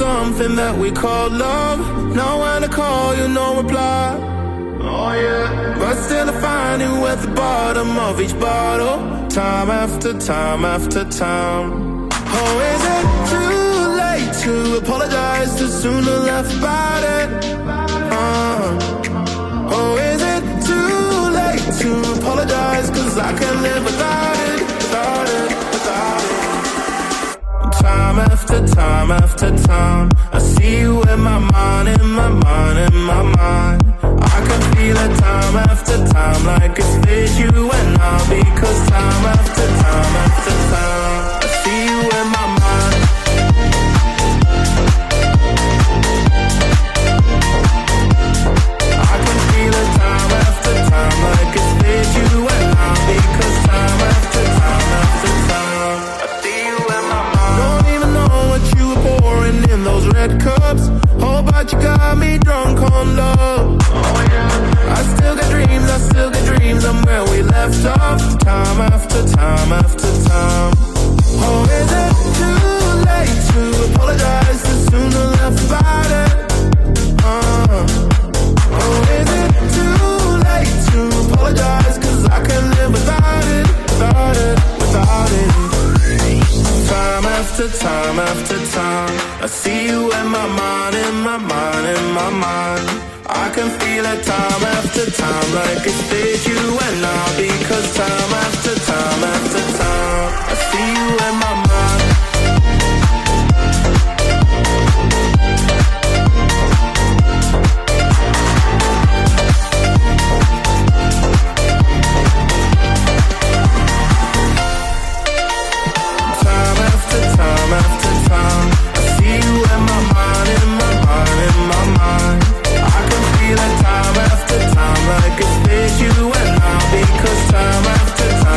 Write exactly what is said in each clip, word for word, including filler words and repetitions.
something that we call love. Know when I call you, no reply. Oh yeah. But still I find you at the bottom of each bottle, time after time after time. Oh, is it too late to apologize too soon or left about it? Uh, oh, is it too late to apologize? Cause I can't live without it, without it, without it. Time after time after time, I see you in my mind, in my mind, in my mind. I can feel it time after time, like it's with you and I. Because time after time after time, I see you in my mind. I can feel it time after time, like it's with you and I. Because time after time after time, I see you in my mind. Don't even know what you were pouring in those red cups. Oh, but you got me drunk on love. Oh yeah. I still got dreams, I still got dreams. I'm where we left off, time after time after time. Oh, is it too late to apologize too soon or left about it? Uh, oh, is it too late to apologize? Cause I can't live without it, without it, without it. Time after time after time, I see you in my mind, in my mind, in my mind. I can feel it time after time, like it's with you and I. Because time after time after time, I see you in my mind. Time after time after time, I see you in my mind, in my mind, in my mind. I can feel it time after time, like it's with you and I. Because time after time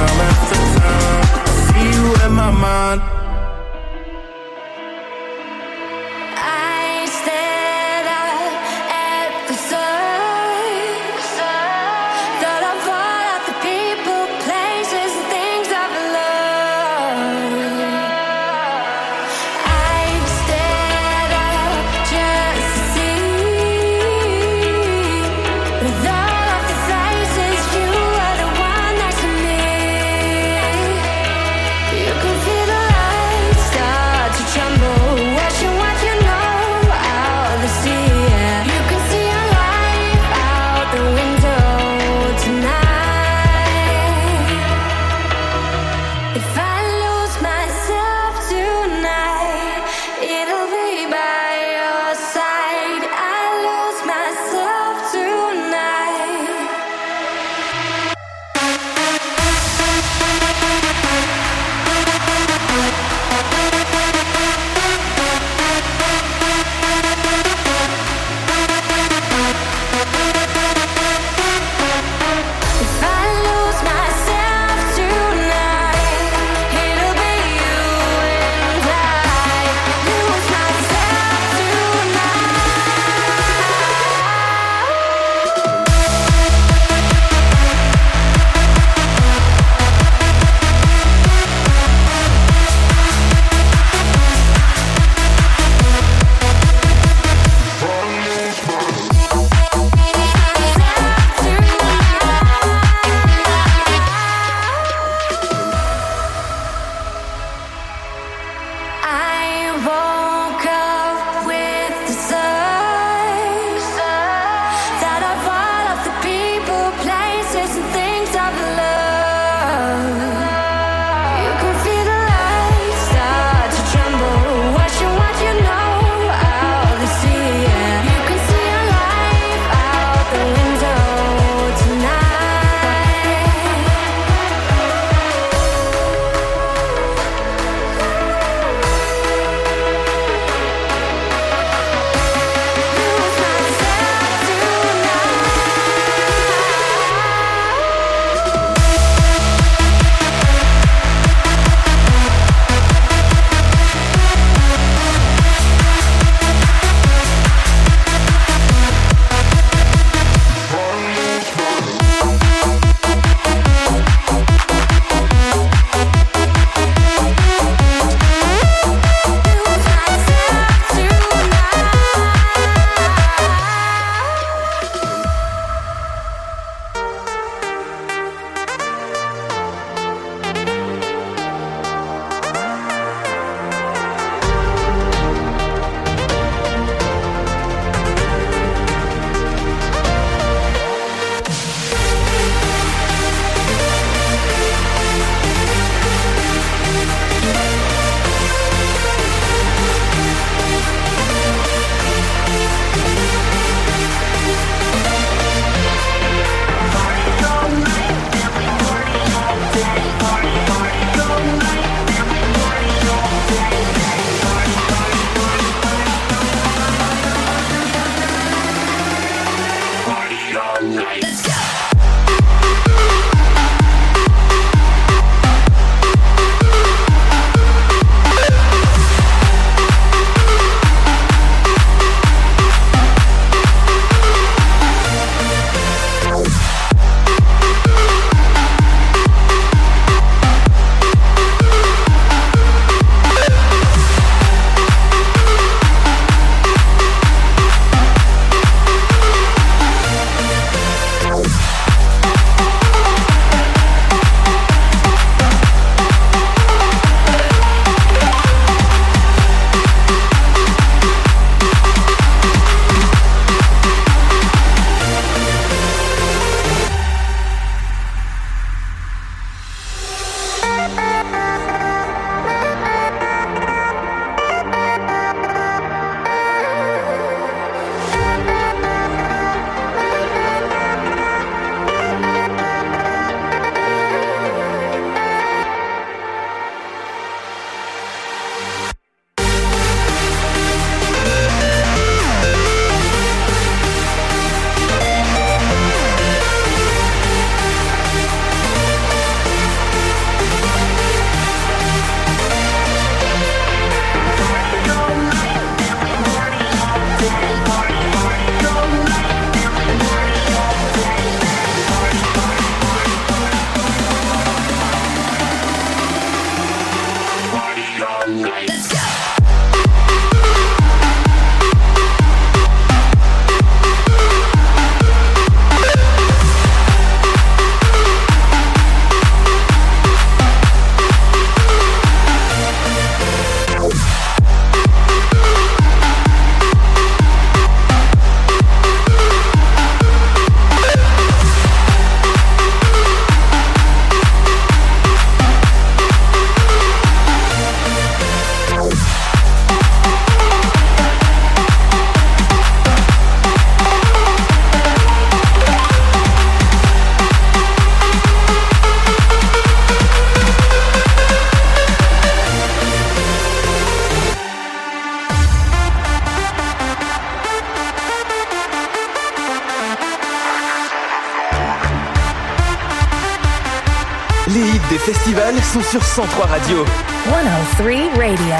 festivals sont sur cent trois Radio. one oh three Radio.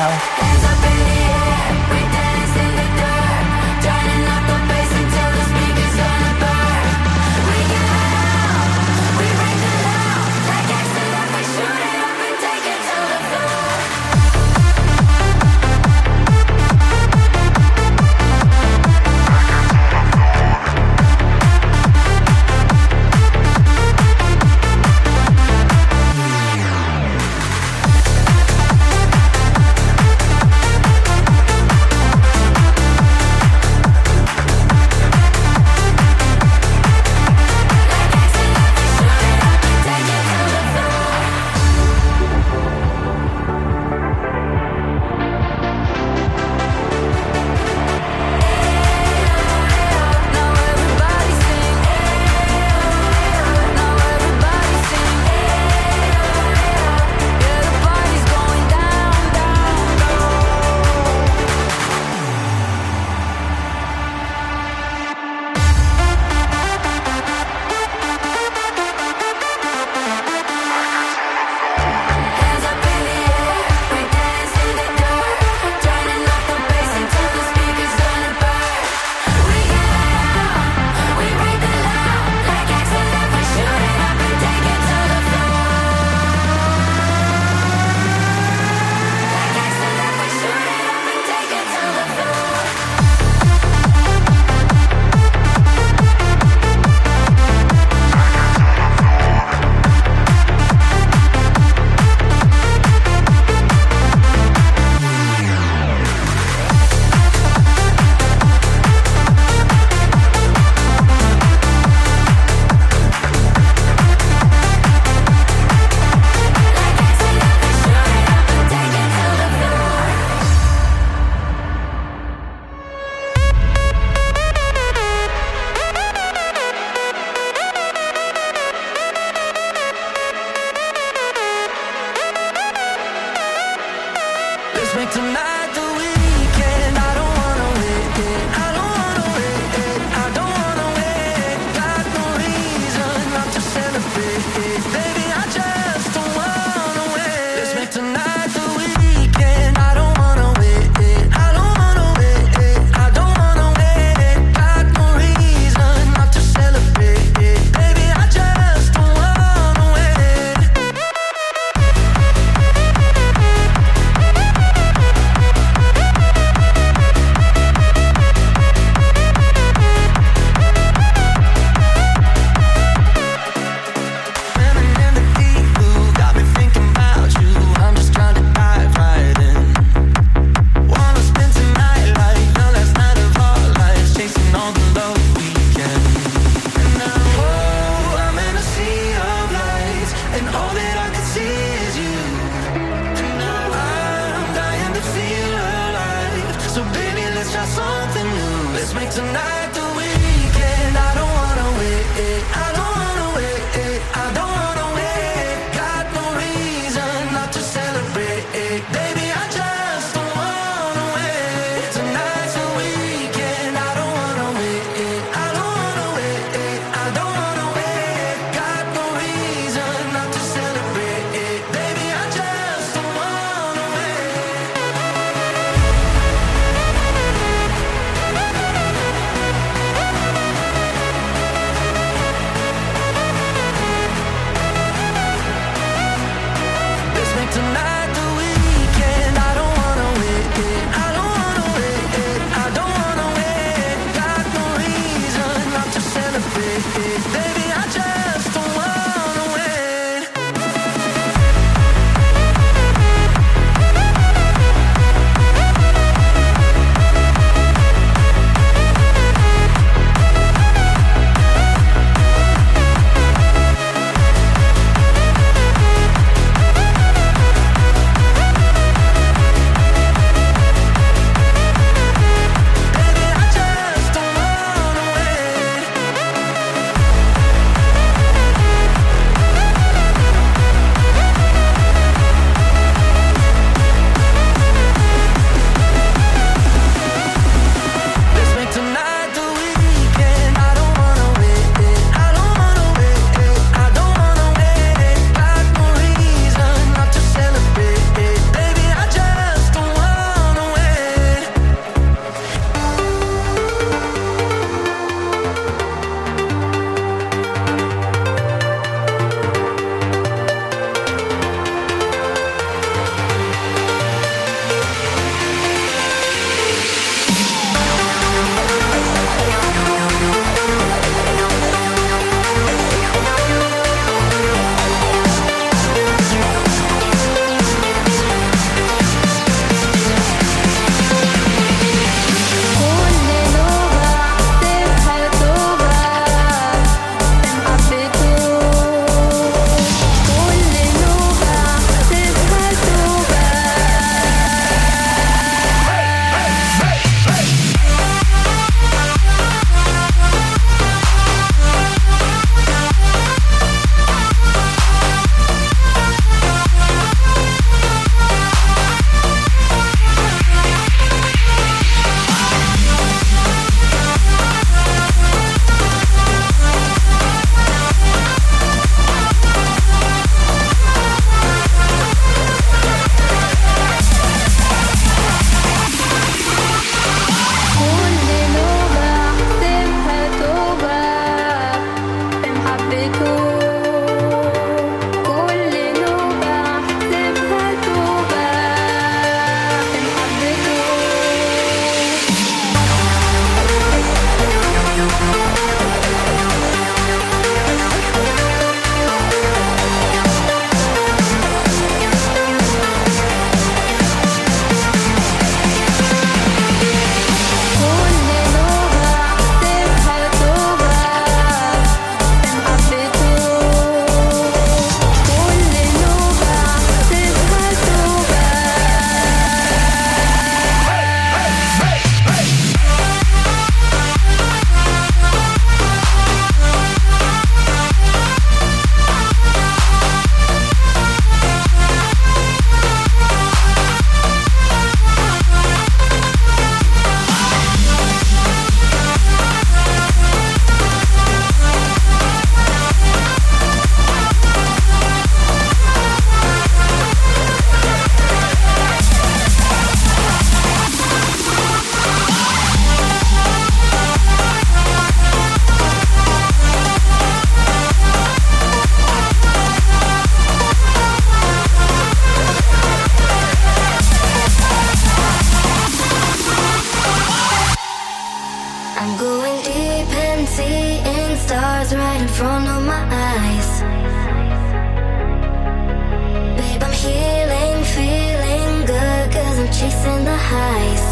chasing the highs.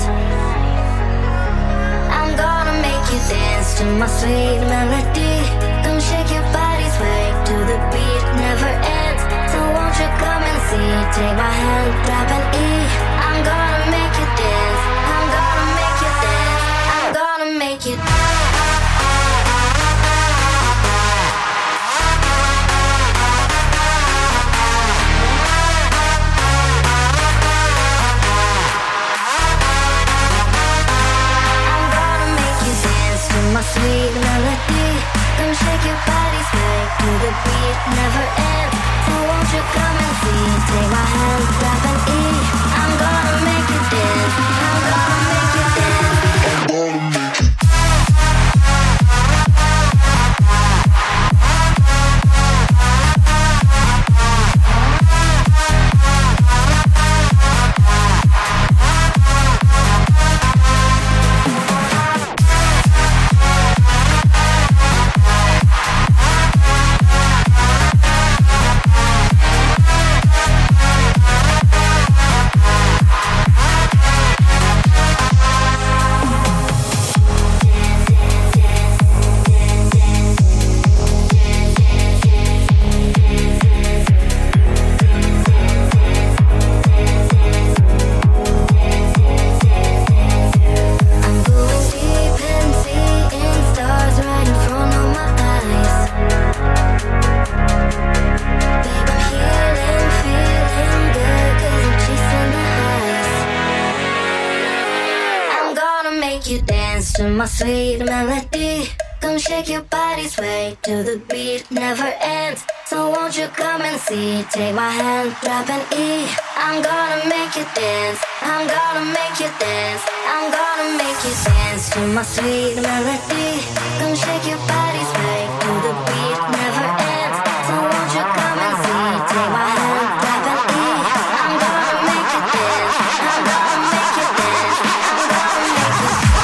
I'm gonna make you dance to my sweet melody. Come shake your body, sway to the beat, never ends. So won't you come and see? Take my hand, grab an E. I'm gonna make you dance. I'm gonna make you dance. I'm gonna make you dance. My sweet melody, come shake your body, sway to the beat, never ends. So won't you come and see? Take my hand, grab an E. I'm gonna make you dance. I'm gonna make you dance. I'm gonna make you. My sweet melody, come shake your body, sway to the beat, never ends. So won't you come and see? Take my hand, grab an E. I'm gonna make you dance. I'm gonna make you dance. I'm gonna make you dance to my sweet melody. Come shake your body, sway to the beat, never ends. So won't you come and see? Take my hand, grab an E. I'm gonna make you dance. I'm gonna make you dance. I'm gonna make you dance.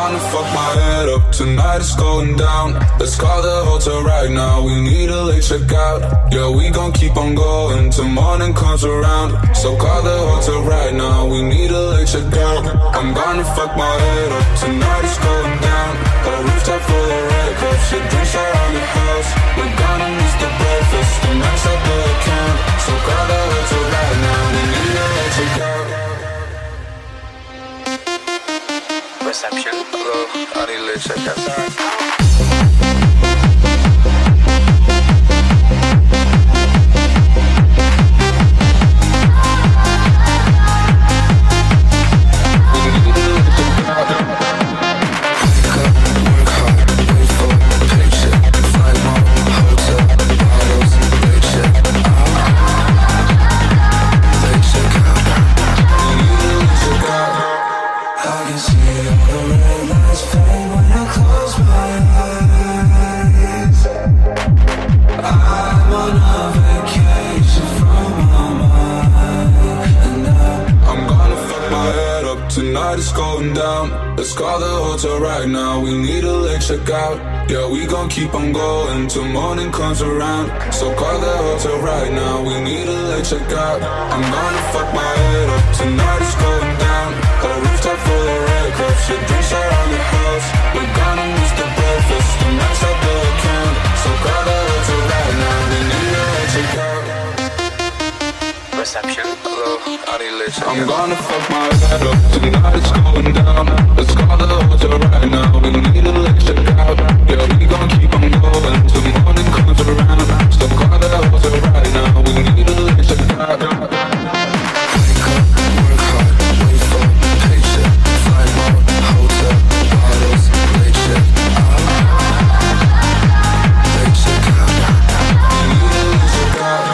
gonna fuck my head up. Tonight it's going down. Let's call the hotel right now. We need a late checkout. Yeah, we gon' keep on going till morning comes around. So call the hotel right now. We need a late checkout. I'm gonna fuck my head up. Tonight it's going down. A rooftop full of red cups. Shit drinks around the house. We're gonna miss the breakfast. The max up the account. So call the hotel right now. We need a late checkout. Reception. Hello, I need a late checkout. Sorry. Let's call the hotel right now. We need a late checkout. Yeah, we gon' keep on going till morning comes around. So call the hotel right now. We need a late checkout. I'm gonna fuck my head up. Tonight it's going down. A rooftop full of red cups. Shit drinks around the house. We're gonna miss the breakfast. The max up the account. So call the hotel right now. We need a late checkout. Reception. Hello, I need a late checkout. I'm gonna fuck my head up. Tonight it's going down. Let's call the hotel right now. We need a late checkout. Yeah, we gon' keep on going till morning comes around. So call the hotel right now. We need a late checkout. Wake up, work hard, wait for paycheck. Fly mode, hotel, bottles, late check out. Late check out. We need a late checkout.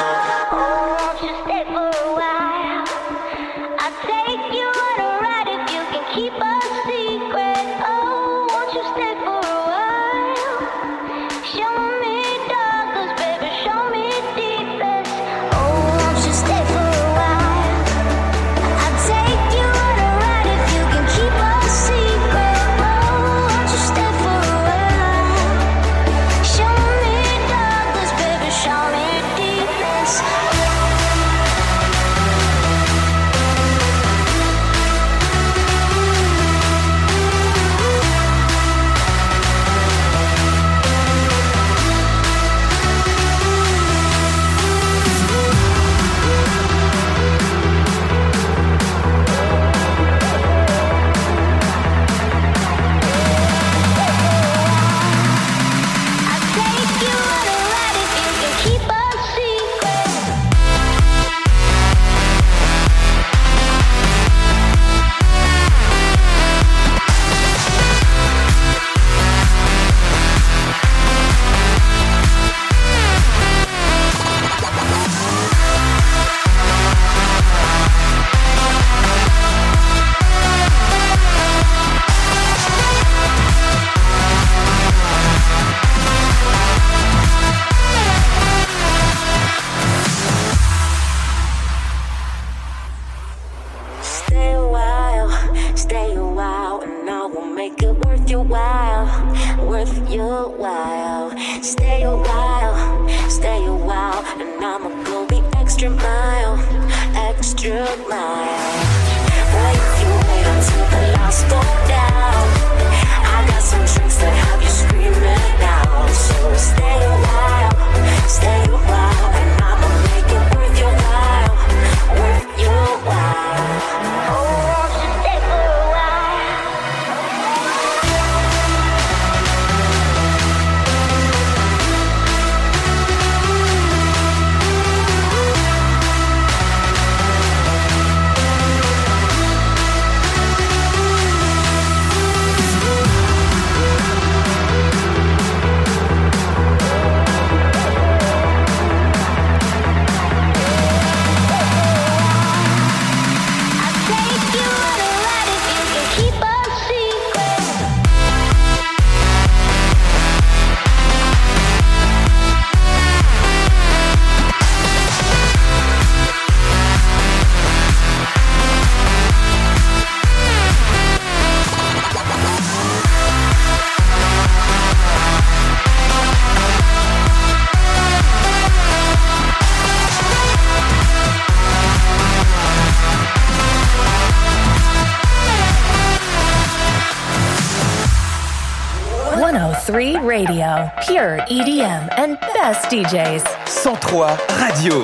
three Radio. Pure E D M and best D Js. cent trois Radio.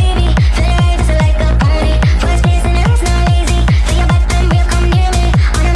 First place in the house, no lazy. Feel your back and we'll come near me. On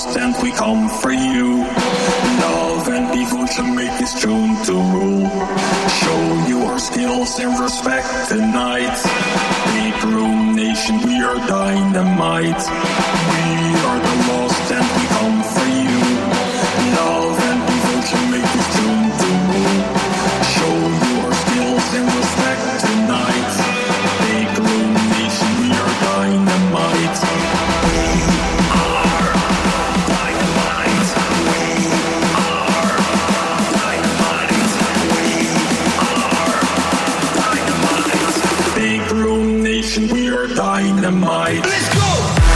lost and we come for you. Love and devotion make this tune to rule. Show your skills and respect tonight. Big Room Nation, we are dynamite. We are the lost and we come for you. Love and devotion make this tune to rule. Show your skills and respect tonight. Big Room Nation, we are dynamite. We are dynamite. We are dynamite. We are dynamite. Big Room Nation, we are dynamite. Let's go!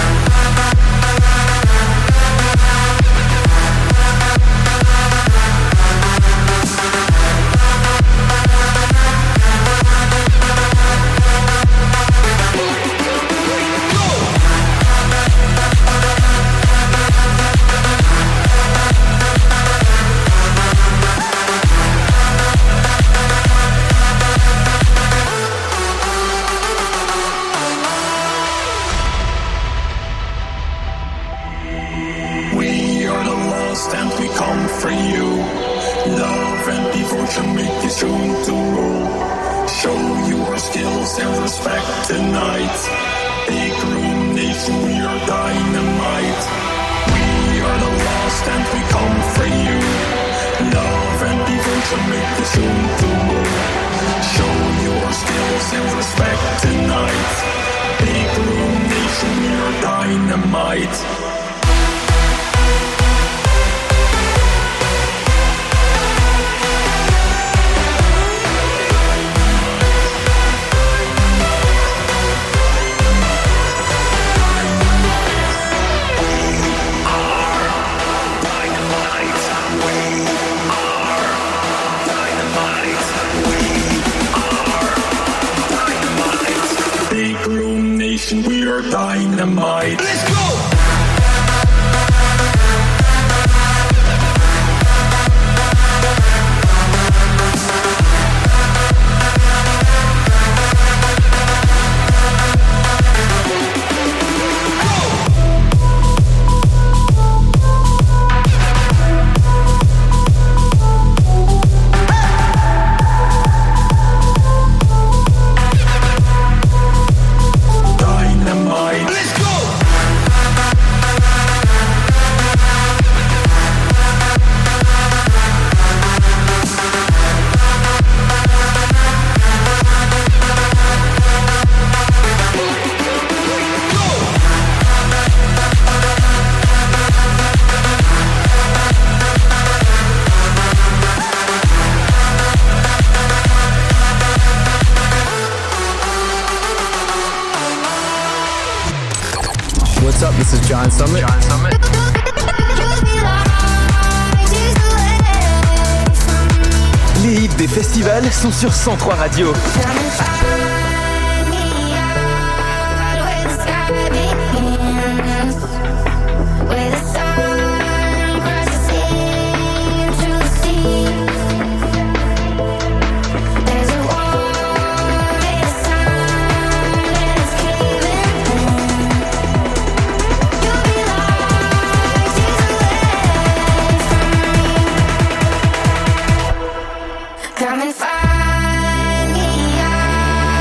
John Summit. John Summit. Les hits des festivals sont sur cent trois Radio. Come and find me out.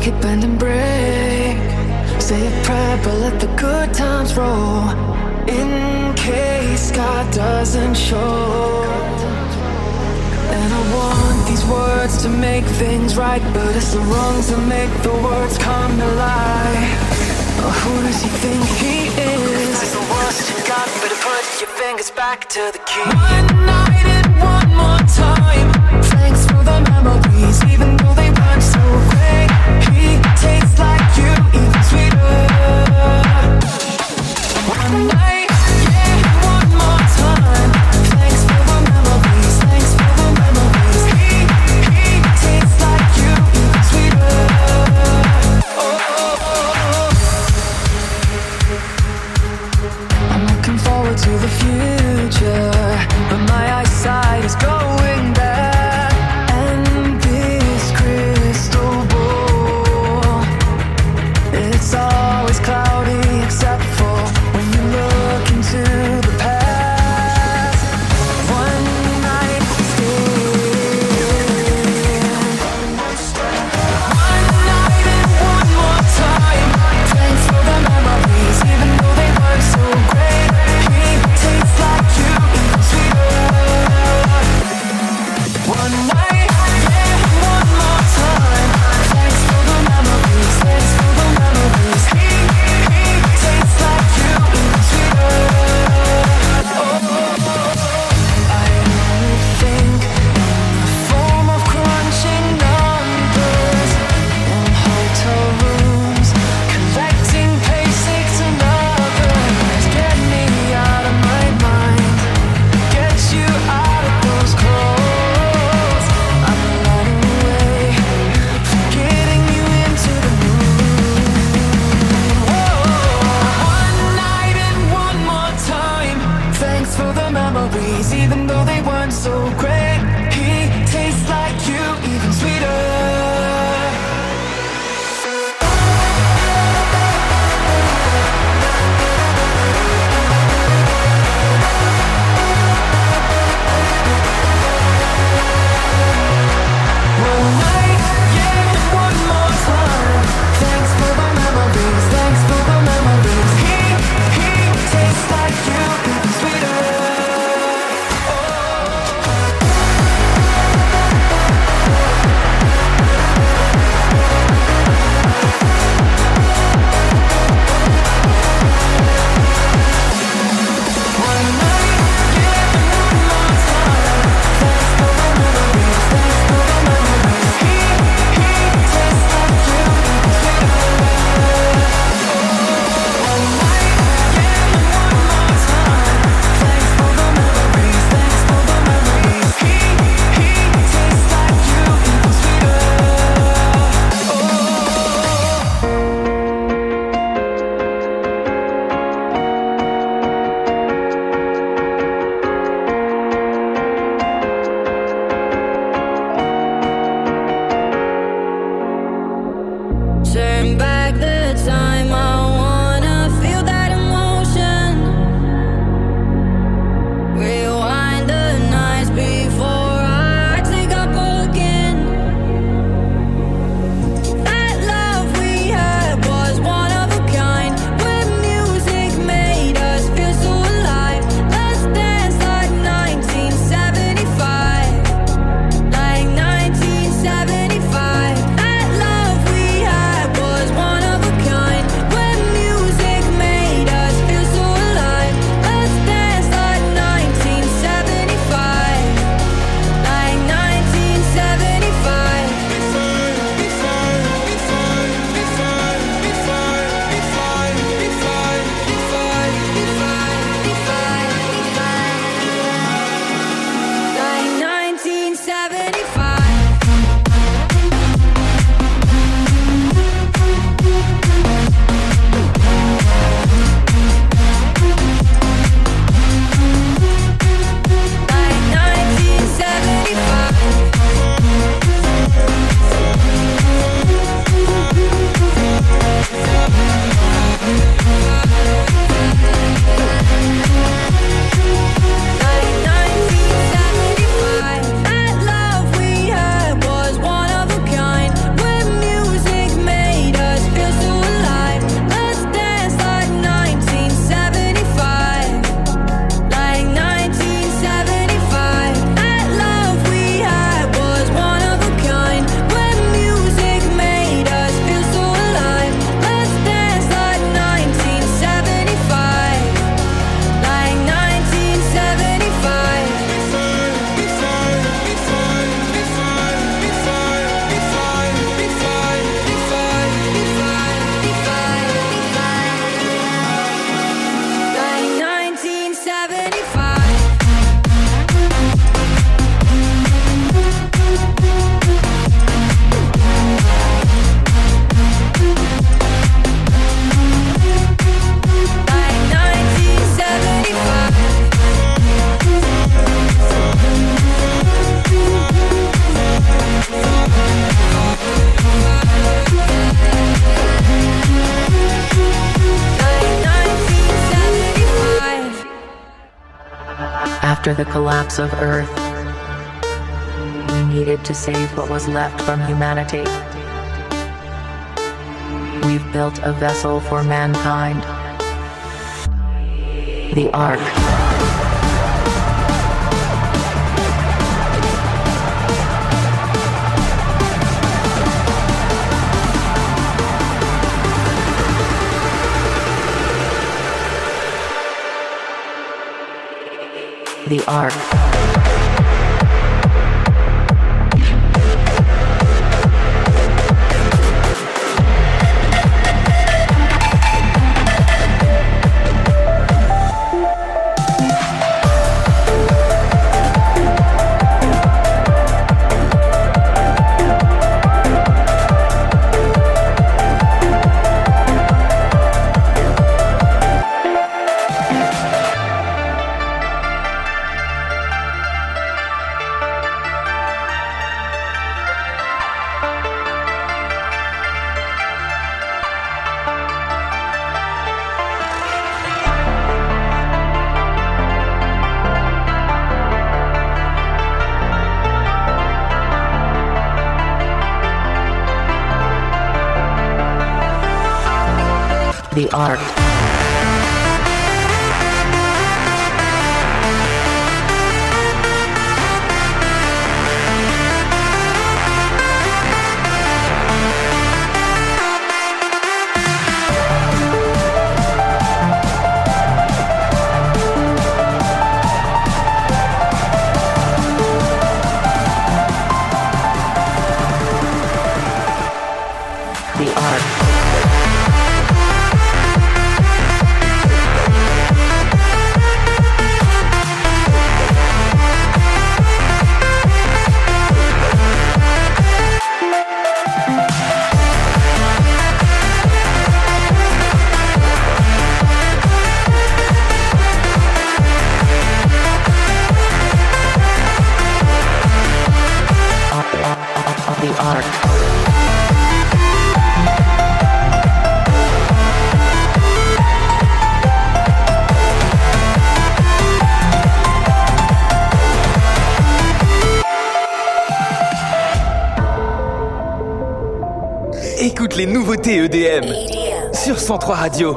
could bend and break. Say a prayer, but let the good times roll. In case God doesn't show. And I want these words to make things right, but it's the wrongs that make the words come to life. Oh, who does he think he is? That's the worst you got, better put your fingers back to the key. One night and one more time. Thanks for the memories, even though they weren't so great. He tastes like you, even sweeter. One night, yeah, one more time. Thanks for the memories, thanks for the memories. He, he tastes like you, even sweeter. Oh, oh, oh. I'm looking forward to the future, but my eyesight After the collapse of Earth, we needed to save what was left from humanity. We've built a vessel for mankind. The Ark. The Ark. The Ark. The Ark. The Ark. Écoute les nouveautés E D M sur cent trois Radio.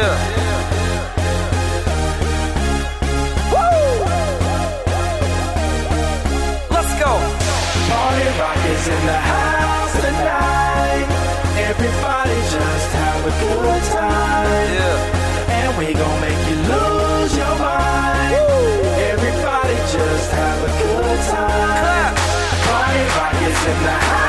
Party rock is in the house tonight. Everybody just have a good time. Yeah. And we gon' make you lose your mind. Woo. Everybody just have a good time. Clap. Party rock is in the house.